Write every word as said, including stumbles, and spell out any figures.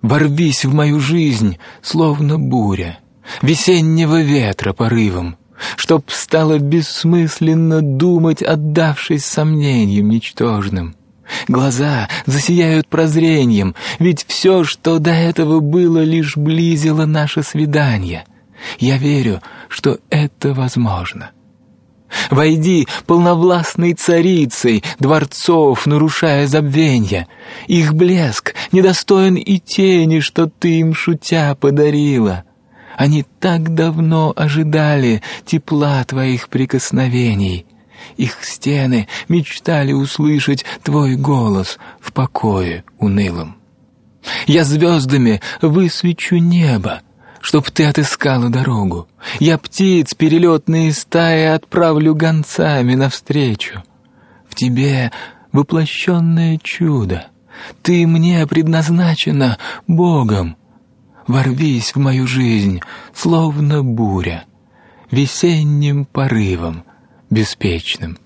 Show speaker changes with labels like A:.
A: Ворвись в мою жизнь, словно буря, весеннего ветра порывом, чтоб стало бессмысленно думать, отдавшись сомнениям ничтожным. Глаза засияют прозрением, ведь все, что до этого было, лишь близило наше свидание. Я верю, что это возможно. Войди полновластной царицей дворцов, нарушая забвенья. Их блеск недостоин и тени, что ты им шутя подарила. Они так давно ожидали тепла твоих прикосновений. Их стены мечтали услышать твой голос в покое унылом. Я звездами высвечу небо, чтоб ты отыскала дорогу. Я птиц перелетные стаи отправлю гонцами навстречу. В тебе воплощенное чудо, ты мне предназначена Богом. Ворвись в мою жизнь, словно буря, весенним порывом беспечным.